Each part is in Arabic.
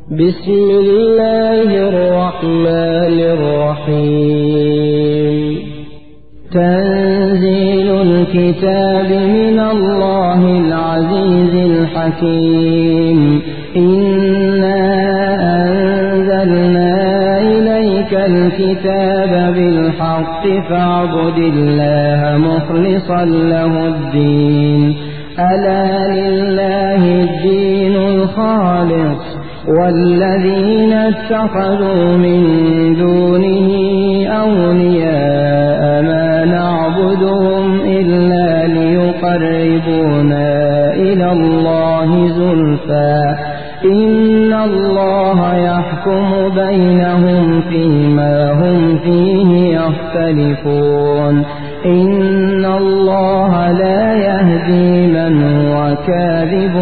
بسم الله الرحمن الرحيم. تنزيل الكتاب من الله العزيز الحكيم. إنا أنزلنا إليك الكتاب بالحق فاعبد الله مخلصا له الدين. ألا لله الدين الخالص والذين اتخذوا من دونه أولياء ما نعبدهم إلا ليقربونا إلى الله زلفى إن الله يحكم بينهم فيما هم فيه يختلفون. إن الله لا يهدي من هو كاذب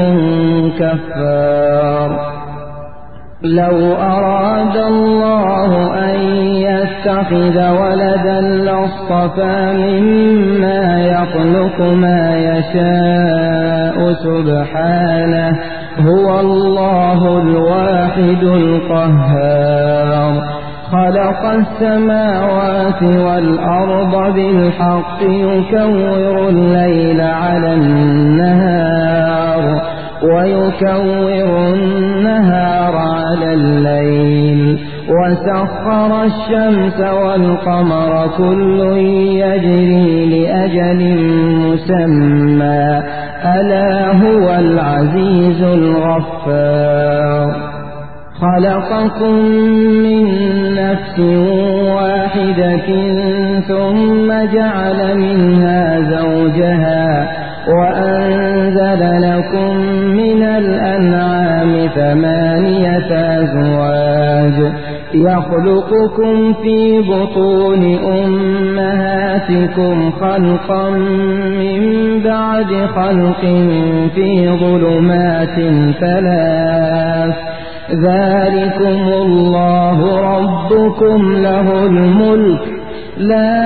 كفار. لو أراد الله أن يتخذ ولدا لاصطفى مما يخلق ما يشاء سبحانه هو الله الواحد القهار. خلق السماوات والأرض بالحق يكور الليل على النهار ويكور النهار على الليل وسخر الشمس والقمر كل يجري لأجل مسمى ألا هو العزيز الغفار. خلقكم من نفس واحدة ثم جعل منها زوجها وأنزل لكم من الأنعام 8 أزواج يخلقكم في بطون أمهاتكم خلقا من بعد خلق في ظلمات 3 ذلكم الله ربكم له الملك لا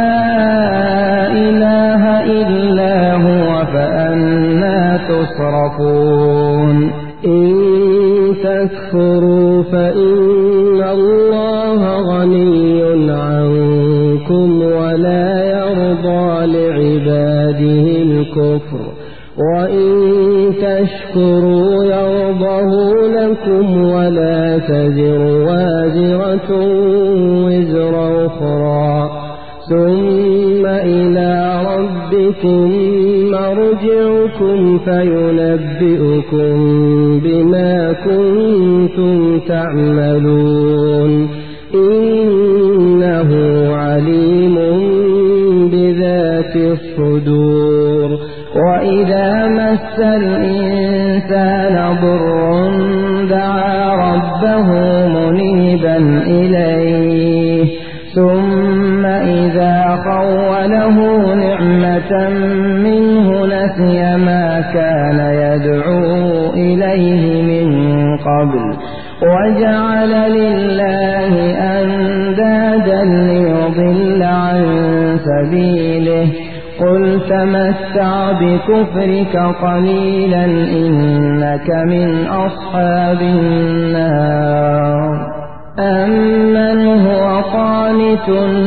إله إلا هو فأنى تصرفون. إن تكفروا فإن الله غني عنكم ولا يرضى لعباده الكفر وإن تشكروا يرضه لكم ولا تزر وازرة وزر أخرى ثم إلى ربكم مرجعكم فينبئكم بما كنتم تعملون. إنه عليم بذات الصدور. وإذا مس الإنسان ضر دعا ربه منيبا إليه ثم إذا خوله نعمة منه نسي ما كان يدعو إليه من قبل وجعل لله أندادا ليضل عن سبيله. قل تمتع بكفرك قليلا إنك من أصحاب النار. أمن هو قانت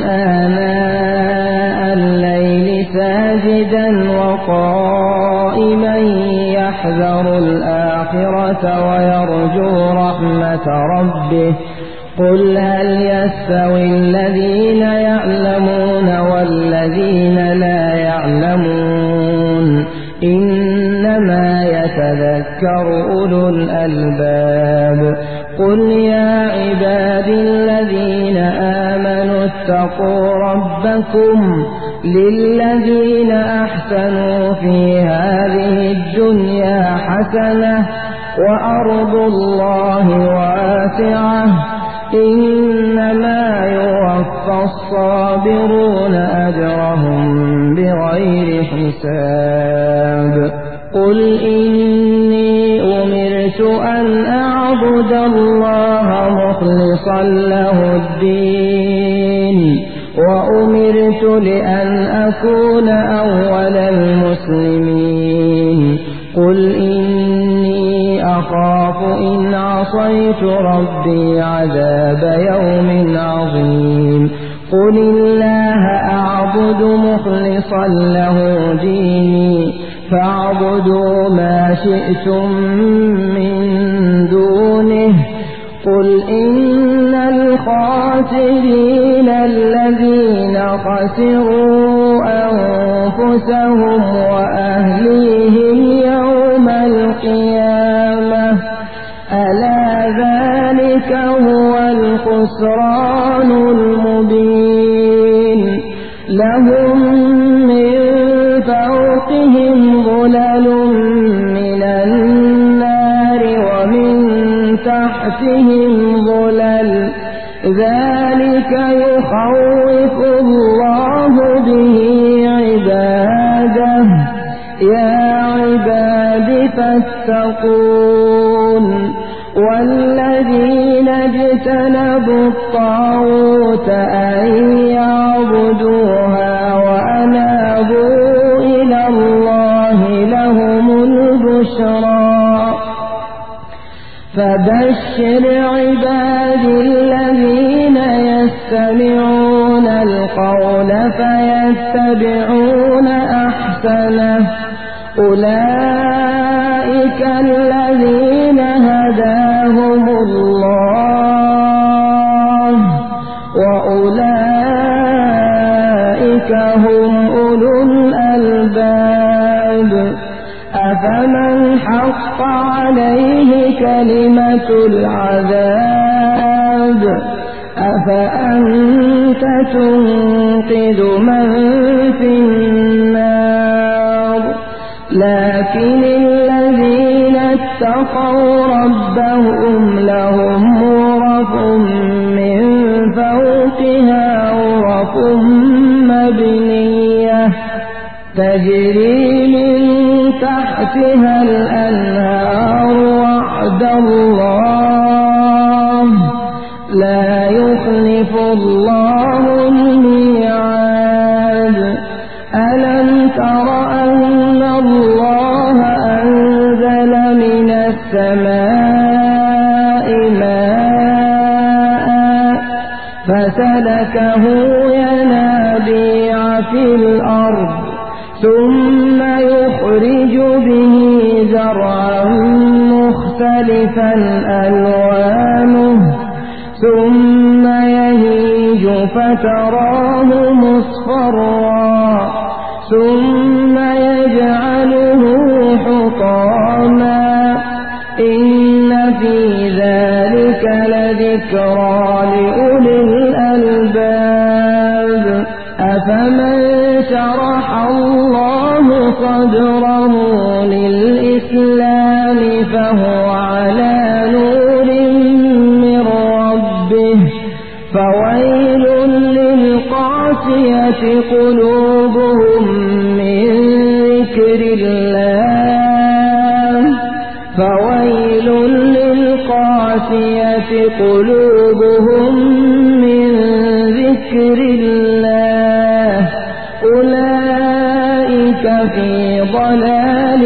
آناء الليل ساجدا وقائما يحذر الآخرة ويرجو رحمة ربه. قل هل يستوي الذين يعلمون والذين لا يعلمون إنما يتذكر أولو الألباب. قل يا عبادي الذين آمنوا اتقوا ربكم للذين أحسنوا في هذه الدنيا حسنة وأرض الله واسعة إنما يوفى الصابرون أجرهم بغير حساب. قل إني أمرت أن أعبد الله مخلصا له الدين وأمرت لأن أكون أول المسلمين. قل إني أخاف إن عصيت ربي عذاب يوم عظيم قل الله أعبد مخلصا له ديني فاعبدوا ما شئتم من دونه قل إن الخاسرين الذين خسروا أنفسهم وأهليهم يوم القيامة ألا ذلك هو الخسران المبين لهم من فوقهم ظلل من النار ومن تحتهم ظلل ذلك يخوف الله به عباده يا عباد فاتقون والذين اجتنبوا الطاغوت أن يعبدوها وأنابوا إلى الله لهم البشرى فبشر عبادي الذين يستمعون القول فيتبعون أحسنه أولئك الذين هداهم الله وأولئك هم أولو الألباب أفمن حق عليه كلمة العذاب أفأنت تنقذ من في النار لكن الذين اتقوا ربهم لهم غرف من فوقها غرف مبنية تجري من تحتها الأنهار وعد الله لا يخلف الله الميعاد ألم تر أن الله أنزل من السماء ماء فسلكه ينابيع في الأرض ثم يخرج به زرعا مختلفا ألوانه ثم يهيج فتراه مصفرا ثم يجعله حطاما إن في ذلك لذكرى لأولي الألباب أفمن شرح الله صدره للإسلام فهو على نور من ربه فويل للقاسية قلوبهم من ذكر الله فويل للقاسية قلوبهم من ذكر الله أولئك في ضلال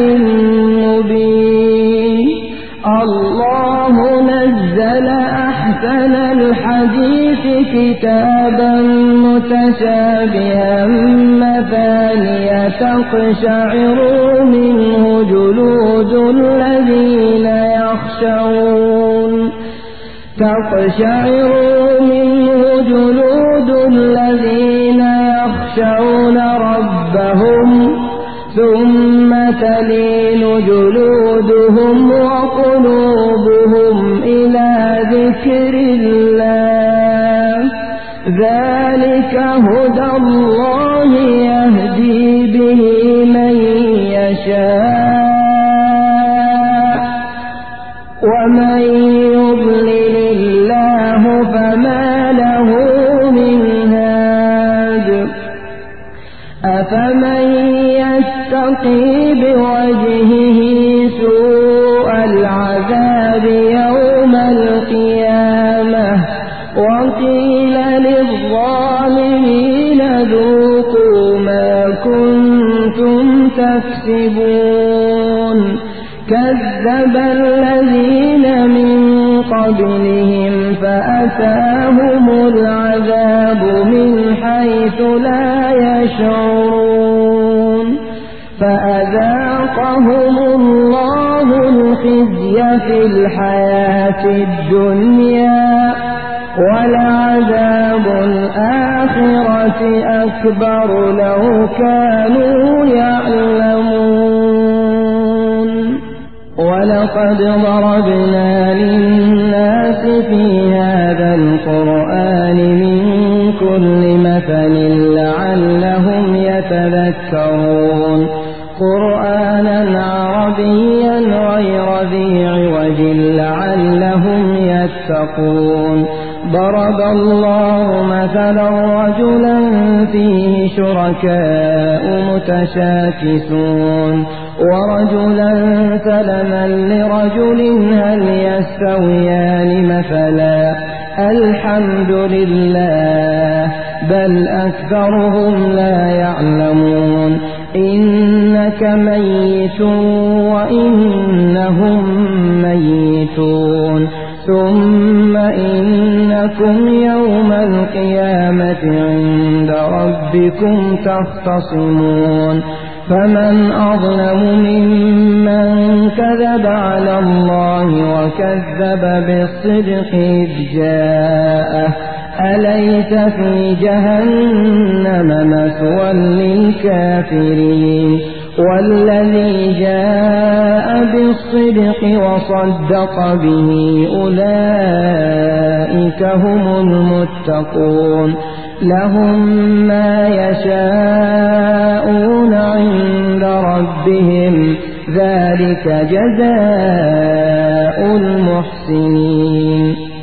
مبين الله نزل أحسن الحديث كتابا متشابها مثانية تقشعر منه جلود الذين يخشون ربهم ثم تلين جلودهم وقلوبهم إلى ذكر الله ذلك هدى الله يهدي به من يشاء ومن يضلل الله فما له من هاد أفمن يتقي بوجهه سوء العذاب يوم القيامة وقيل للظالمين ذوقوا ما كنتم تكسبون كذب الذين قبلهم فأتاهم العذاب من حيث لا يشعرون فأذاقهم الله الخزي في الحياة الدنيا ولعذاب الآخرة أكبر لو كانوا يعلمون ولقد ضربنا للناس في هذا القرآن من كل مثل لعلهم يتذكرون قرآنا عربيا غير ذي عوج لعلهم يتقون ضرب الله مثلا رجلا فيه شركاء متشاكسون ورجلا سلما لرجل هل يستويان مثلا الحمد لله بل أكثرهم لا يعلمون إنك ميت وإنهم ميتون ثم إنكم يوم القيامة عند ربكم تختصمون فمن أظلم ممن كذب على الله وكذب بالصدق إذ جاءه أليس في جهنم مثوى للكافرين والذي جاء بالصدق وصدق به أولئك هم المتقون لهم ما يشاءون عند ربهم ذلك جزاء المحسنين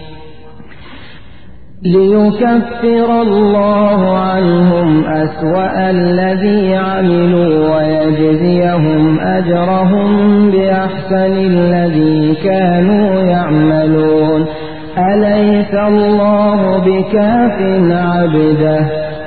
ليكفر الله عنهم أسوأ الذي عملوا ويجزيهم أجرهم بأحسن الذي كانوا يعملون أليس الله بكاف عبده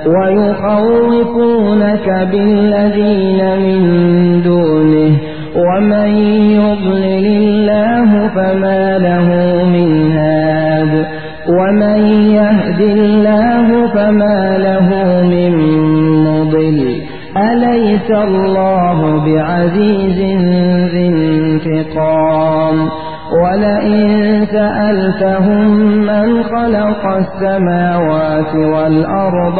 ويخوفونك بالذين من دونه ومن يضلل الله فما له من هاد ومن يهد الله فما له من مضل أليس الله بعزيز ذي انتقام ولئن سألتهم من خلق السماوات والأرض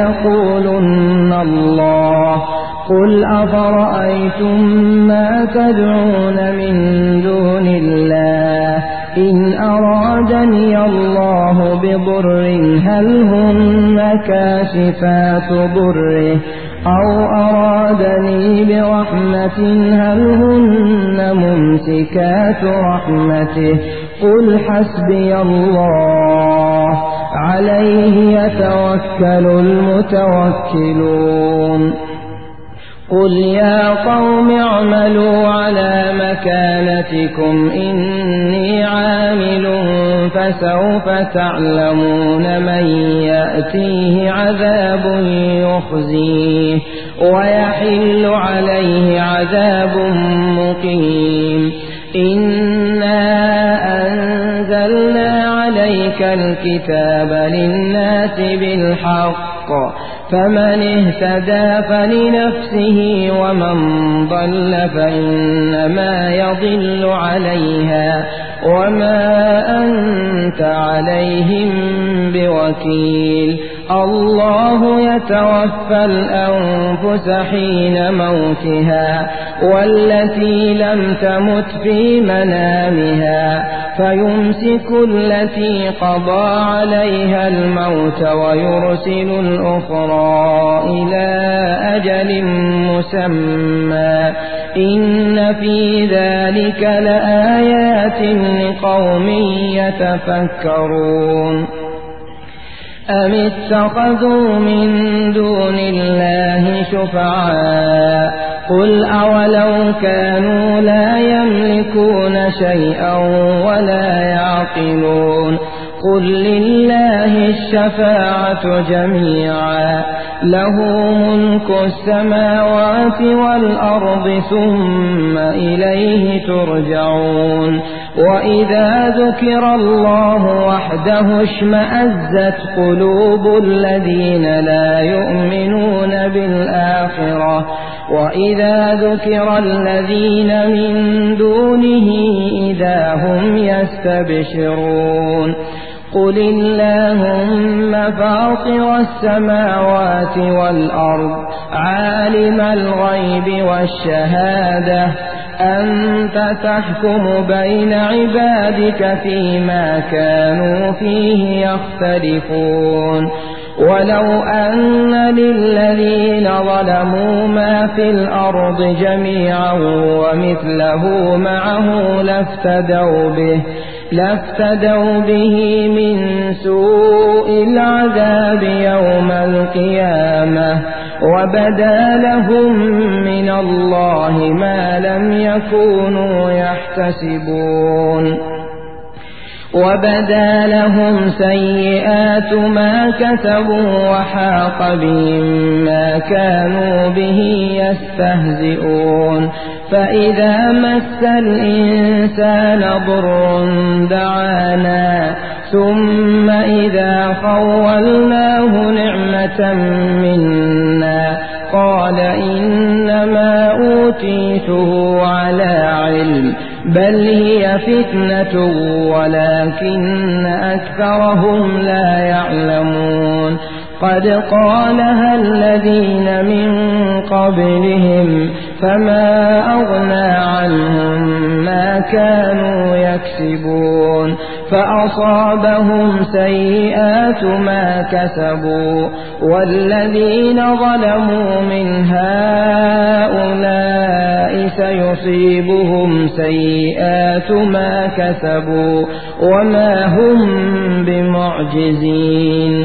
ليقولن الله قل أفرأيتم ما تدعون من دون الله إن أرادني الله بضر هل هن كاشفات ضره أو أرادني برحمة هل هن ممسكات رحمته قل حسبي الله عليه يتوكل المتوكلون قل يا قوم اعملوا على مكانتكم إني عامل فسوف تعلمون من يأتيه عذاب يخزيه ويحل عليه عذاب مقيم إنا أنزلنا عليك الكتاب للناس بالحق فمن اهتدى فلنفسه ومن ضل فإنما يضل عليها وما أنت عليهم بوكيل الله يتوفى الأنفس حين موتها والتي لم تمت في منامها فيمسك التي قضى عليها الموت ويرسل الأخرى إلى أجل مسمى إن في ذلك لآيات لقوم يتفكرون أم اتخذوا من دون الله شفعاء قل أولو كانوا لا يملكون شيئا ولا يعقلون قل لله الشفاعة جميعا له ملك السماوات والأرض ثم إليه ترجعون وإذا ذكر الله وحده اشمأزت قلوب الذين لا يؤمنون بالآخرة وإذا ذكر الذين من دونه إذا هم يستبشرون قل اللهم فاطر السماوات والأرض عالم الغيب والشهادة أنت تحكم بين عبادك فيما كانوا فيه يختلفون ولو أن للذين ظلموا ما في الأرض جميعا ومثله معه لافتدوا به من سوء العذاب يوم القيامة وبدا لهم من الله ما لم يكونوا يحتسبون وبدا لهم سيئات ما كسبوا وحاق بهم ما كانوا به يستهزئون فإذا مس الإنسان ضر دعانا ثم إذا خولناه نعمة منا قال إنما أوتيته على علم بل هي فتنة ولكن أكثرهم لا يعلمون قد قالها الذين من قبلهم فما أغنى عنهم ما كانوا يكسبون فأصابهم سيئات ما كسبوا والذين ظلموا من هؤلاء سيصيبهم سيئات ما كسبوا وما هم بمعجزين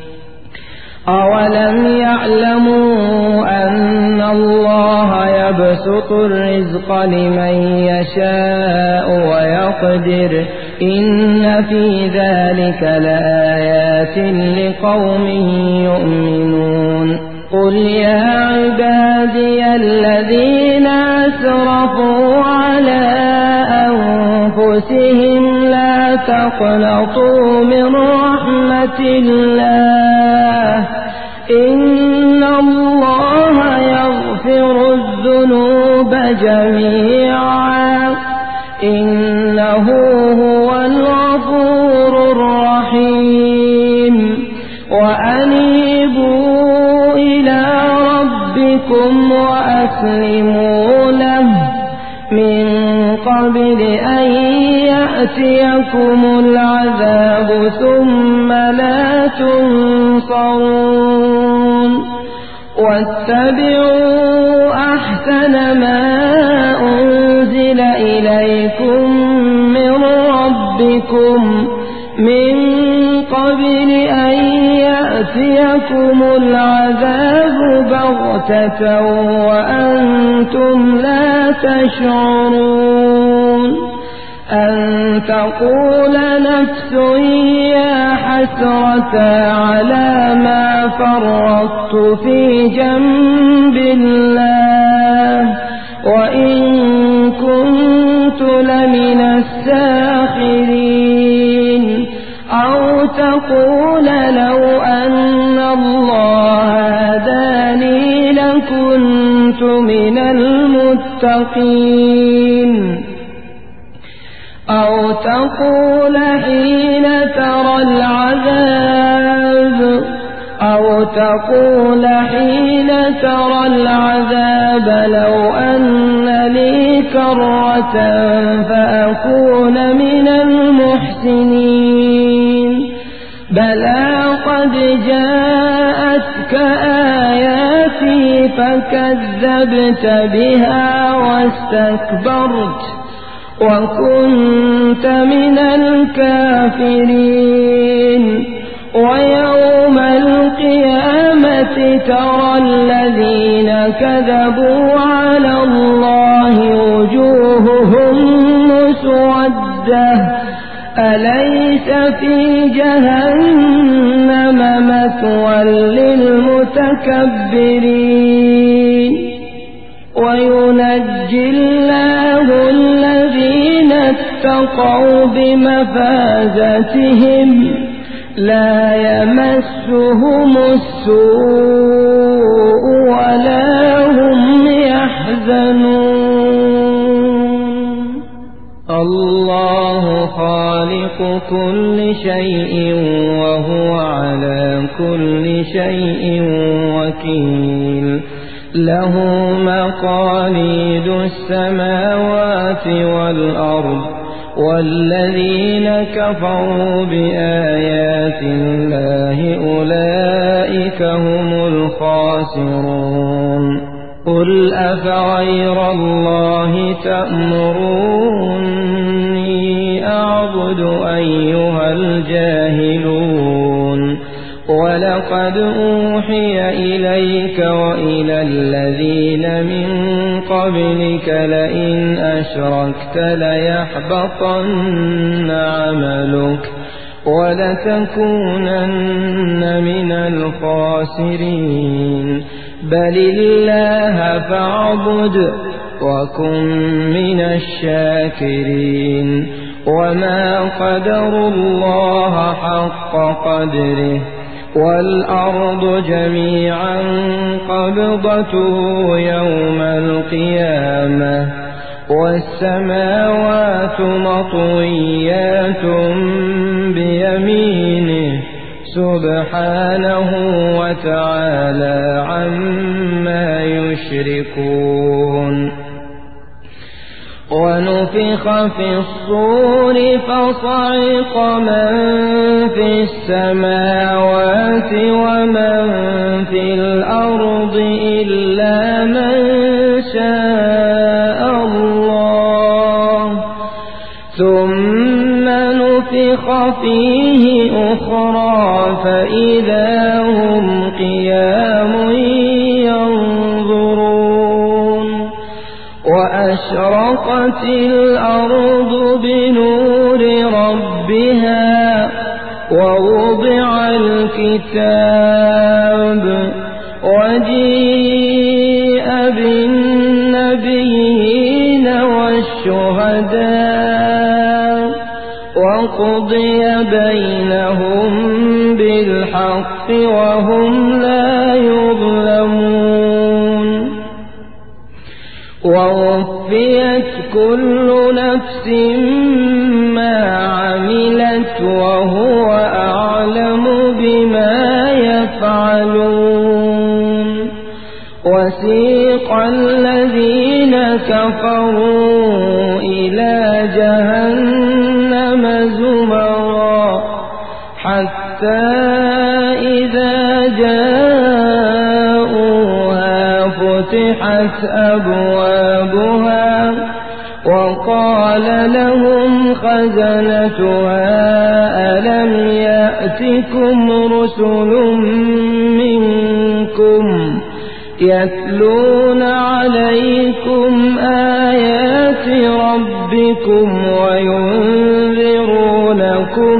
أولم يعلموا أن الله يبسط الرزق لمن يشاء ويقدر إن في ذلك لآيات لقوم يؤمنون قل يا عبادي الذين أسرفوا على أنفسهم لا تقنطوا من رحمة الله إن الله يغفر الذنوب جميعا إنه هو الغفور الرحيم وأنيبوا إلى ربكم وأسلموا له من قبل أن يأتيكم العذاب ثم لا تنصرون واتبعوا أحسن ما أنزل إليكم من ربكم من قبل أن يأتيكم العذاب بغتة وأنتم لا تشعرون أن تقول نفس يا حسرة على ما فرطت في جنب الله وإن كنت لمن الساخرين أو تقول لو أن الله هداني لكنت من المتقين أو تقول حين ترى العذاب لو أن لي كرة فأكون من المحسنين بلى قد جاءتك آياتي فكذبت بها واستكبرت وكنت من الكافرين ويوم القيامة ترى الذين كذبوا على الله وجوههم مسودة أليس في جهنم مثوى للمتكبرين وينجي الله الذين اتقوا بمفازتهم لا يمسهم السوء ولا هم يحزنون. الله خالق كل شيء وهو على كل شيء وكيل. له مقاليد السماوات والأرض والذين كفروا بآيات الله أولئك هم الخاسرون. قل أفغير الله تأمروني أعبد أيها الجاهلون. ولقد أوحي إليك وإلى الذين من قبلك لئن أشركت ليحبطن عملك ولتكونن من الخاسرين. بل الله فاعبد وكن من الشاكرين. وما قدروا الله حق قدره والأرض جميعا قبضته يوم القيامة والسماوات مطويات بيمينه سبحانه وتعالى عما يشركون. ونفخ في الصور فصعق من في السماوات ومن في الأرض إلا من شاء الله ثم نفخ فيه أخرى فإذا هم قيام ينظرون. وأشرقت الأرض بنور ربها ووضع الكتاب وجيء بالنبيين والشهداء وقضي بينهم بالحق وهم لا يظلمون. ووفيت كل نفس ما عملت وهو أعلم بما يفعلون. وسيق الذين كفروا إلى جهنم زمرا حتى إذا جاءوها فتحت أبوابها وقال لهم خزنتها ألم يأتكم رسل منكم يتلون عليكم آيات ربكم وينذرونكم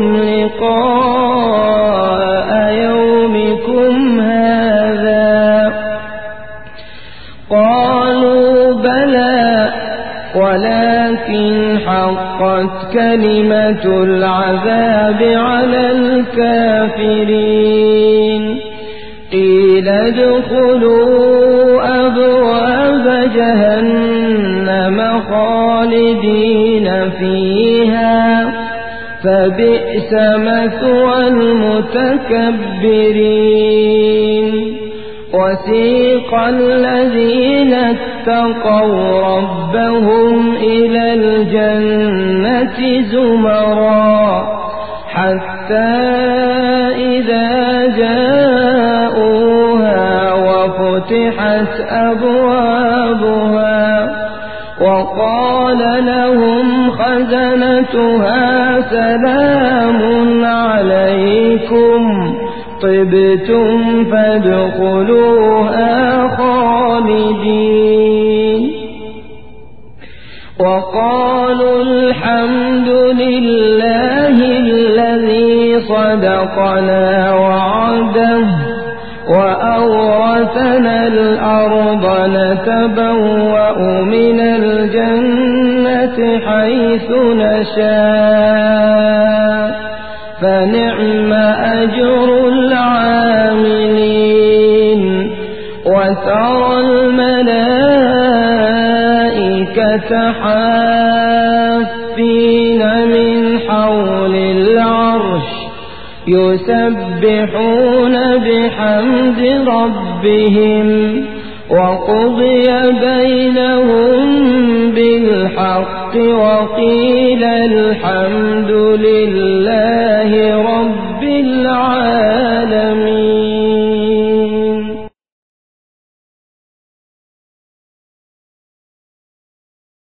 لقاء يومكم هذا؟ قالوا بلى ولكن حقت كلمة العذاب على الكافرين. قيل ادخلوا أبواب جهنم خالدين فيها فبئس مثوى المتكبرين. وسيق الذين اتقوا ربهم إلى الجنة زمرا حتى إذا جاءوها وفتحت أبوابها وقال لهم خزنتها سلام عليكم طبتم فادخلوها خالدين. وقالوا الحمد لله الذي صدقنا وعده وأورثنا الأرض نتبوأ من الجنة حيث نشاء فنعم أجر العاملين وترى الملائكة حافين من حول العرش يسبحون بحمد ربهم وقضي بينهم بالحق وقيل الحمد لله